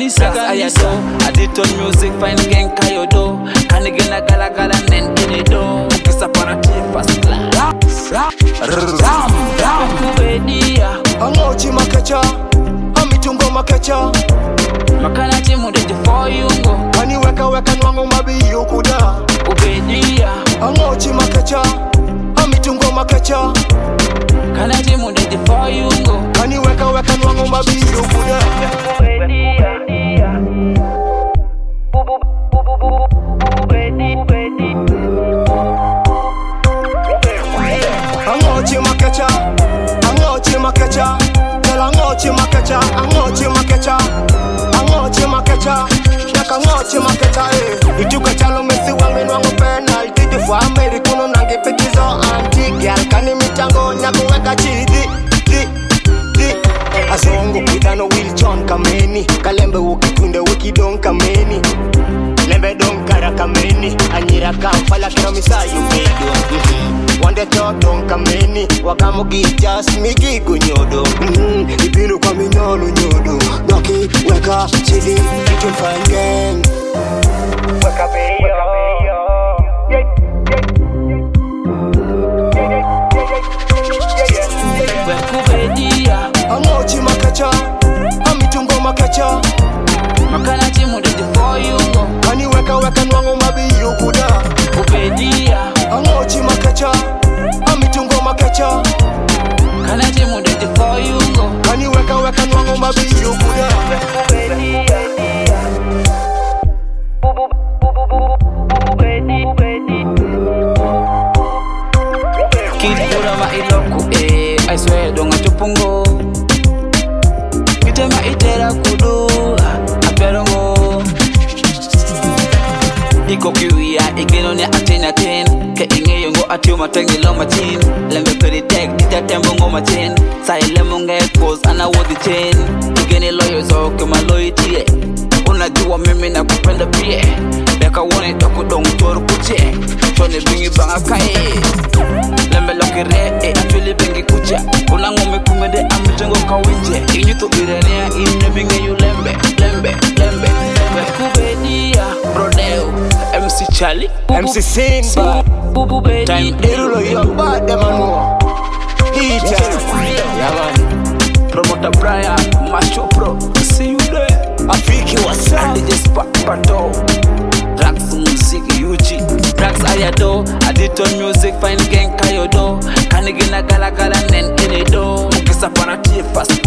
Ayado, Aditon music, fine gang kayodo. Kanigena gala gala nen kinedo. Kisa parati first class. Ram kubedia. Angochi makecha, amitungo makecha. Makana timu deje for yungo. Kani weka nwangu mabiyo kuda. Kubedia. Angochi makecha, amitungo makecha. Kana timu deje for yungo. Kani weka nwangu mabiyo kuda. Angochi makecha, angochi makecha. Tell angochi makecha, angochi makecha. Angochi makecha, naka angochi makecha Ituka chalo mesi wangu nwangu penalty Jufwa Amerikuno nangi pikizo anti-girl Kani michango nyaku weka chidi Asongo kidano Will John kameni Kalembe wukikunde wikidon kameni Lembe don kara kameni Anyira kampala kero misayu mido Wande chodon kameni Wakamo gijas migigo nyodo Ibinu kwa minyolo nyodo Noki weka chidi Kitun fine gang Weka beyo Kubedia. Angochi makecha, amitungo makecha. Makana timu deje for yungo. Kani weka nwangu mabiyo kuda. Kubedia. Angochi makecha, amitungo makecha. Kana timu deje for yungo. Kani weka nwangu mabiyo kuda. Kid pura ma iloku I swear donga chupungo. Kitema itera kudu aperongo. Iko kiwia igeno ne atena ten. Ke inge yongo atio matengi lo machin. Lembe peri tek dita tembo ngo machin. Sai lemonge pose ana wodi chain. Igene loyo so kema loytie. Unajua mimi na kupenda pia. Beka wone toku dong toru kuche. Chone bingi banga kae. Lembe lokere atuli bengi kucha. Unangome kumede amitengo kawinje. Inyuto irenea inne binge yu lembe. Kubedia Brodeo MC Charlie MC Simba Time Irulo yoba demano Dita Yaman Promoter Brian Macho Pro. See you there. Afiki what's up DJ Pato Rax music UG Rax Ayado Aditon music fine gang kayodo Kanigena gala gala nen kinedo Kisa parati first